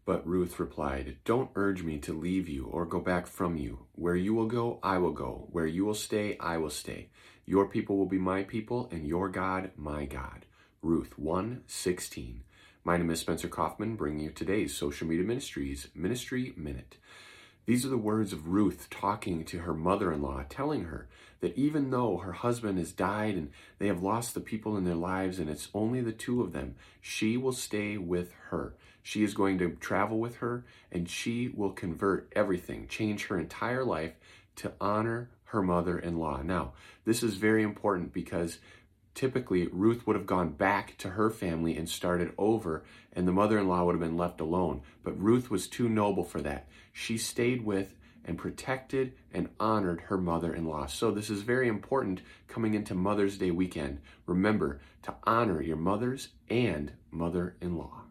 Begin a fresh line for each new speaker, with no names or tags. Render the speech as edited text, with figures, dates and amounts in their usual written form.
But Ruth replied, "Don't urge me to leave you or go back from you. Where you will go, I will go. Where you will stay, I will stay. Your people will be my people, and your God, my God." Ruth 1:16. My name is Spencer Kaufman, bringing you today's Social Media Ministries Ministry Minute. These are the words of Ruth talking to her mother-in-law, telling her that even though her husband has died and they have lost the people in their lives and it's only the two of them, she will stay with her. She is going to travel with her and she will convert everything, change her entire life to honor her mother-in-law. Now, this is very important because typically, Ruth would have gone back to her family and started over, and the mother-in-law would have been left alone. But Ruth was too noble for that. She stayed with and protected and honored her mother-in-law. So this is very important coming into Mother's Day weekend. Remember to honor your mothers and mother-in-law.